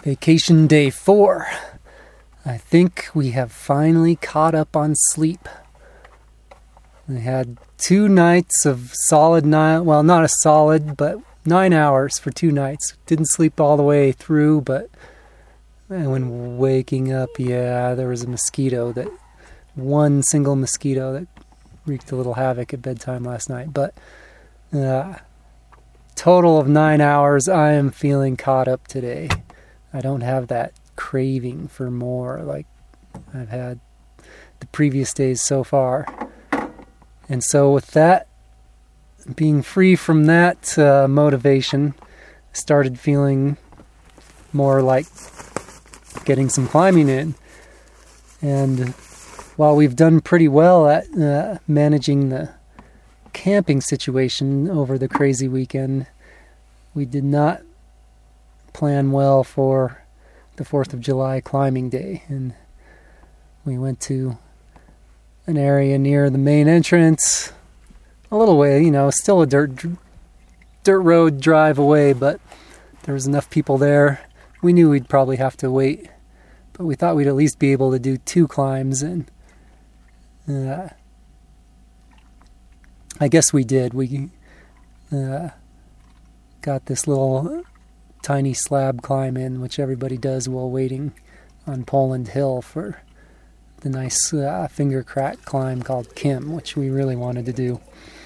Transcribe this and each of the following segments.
Vacation day 4. I think we have finally caught up on sleep. We had 2 nights of solid well, not a solid, but 9 hours for 2 nights. Didn't sleep all the way through, but when waking up, there was a mosquito, one single mosquito that wreaked a little havoc at bedtime last night. But total of 9 hours, I am feeling caught up today. I don't have that craving for more like I've had the previous days so far. And so with that, being free from that motivation, started feeling more like getting some climbing in. And while we've done pretty well at managing the camping situation over the crazy weekend, we did not plan well for the 4th of July climbing day. And we went to an area near the main entrance, a little way, still a dirt road drive away, but there was enough people there. We knew we'd probably have to wait, but we thought we'd at least be able to do 2 climbs, and I guess we did. We got this little tiny slab climb in, which everybody does while waiting on Poland Hill for the nice finger crack climb called Kim, which we really wanted to do.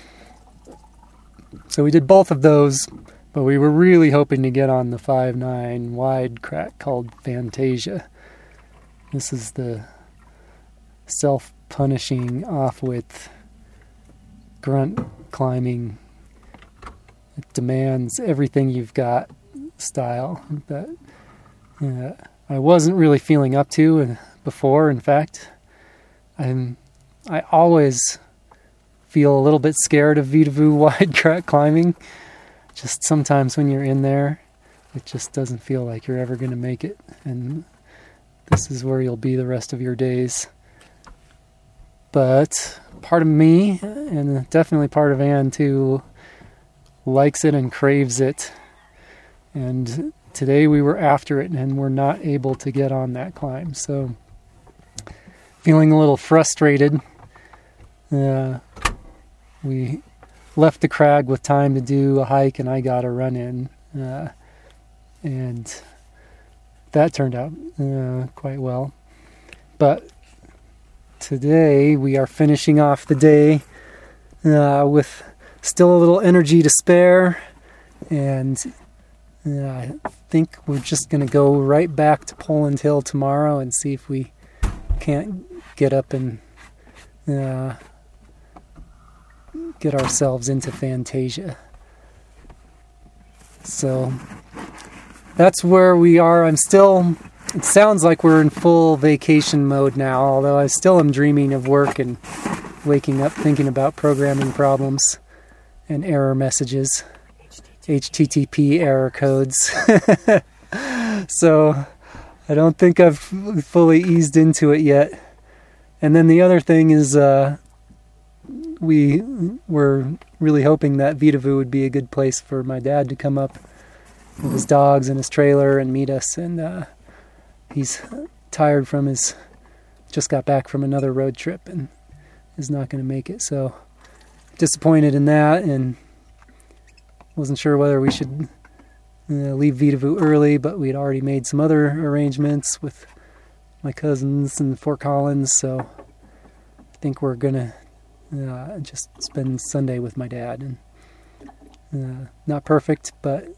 So we did both of those, but we were really hoping to get on the 5-9 wide crack called Fantasia. This is the self-punishing off-width grunt climbing. It demands everything you've got style that I wasn't really feeling up to before. In fact, I always feel a little bit scared of Vidavoo wide crack climbing. Just sometimes when you're in there, it just doesn't feel like you're ever going to make it, and this is where you'll be the rest of your days. But part of me, and definitely part of Ann too, likes it and craves it. And today we were after it and we're not able to get on that climb. So feeling a little frustrated. We left the crag with time to do a hike, and I got a run in. And that turned out quite well. But today we are finishing off the day with still a little energy to spare, and I think we're just going to go right back to Poland Hill tomorrow and see if we can't get up and get ourselves into Fantasia. So that's where we are. It sounds like we're in full vacation mode now, although I still am dreaming of work and waking up thinking about programming problems and error messages. HTTP error codes. So I don't think I've fully eased into it yet. And then the other thing is we were really hoping that Vidavoo would be a good place for my dad to come up with his dogs and his trailer and meet us. And he's tired from just got back from another road trip and is not going to make it. So disappointed in that, and wasn't sure whether we should leave Vidavoo early, but we'd already made some other arrangements with my cousins in Fort Collins, so I think we're gonna just spend Sunday with my dad. And not perfect, but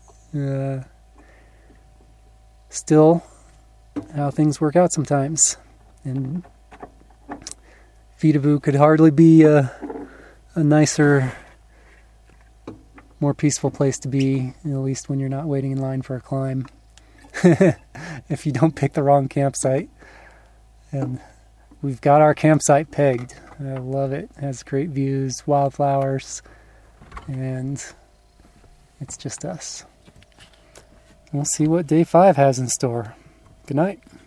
still how things work out sometimes. And Vidavoo could hardly be a nicer, more peaceful place to be, at least when you're not waiting in line for a climb. If you don't pick the wrong campsite. And we've got our campsite pegged. I love it. It has great views, wildflowers, and it's just us. We'll see what day 5 has in store. Good night.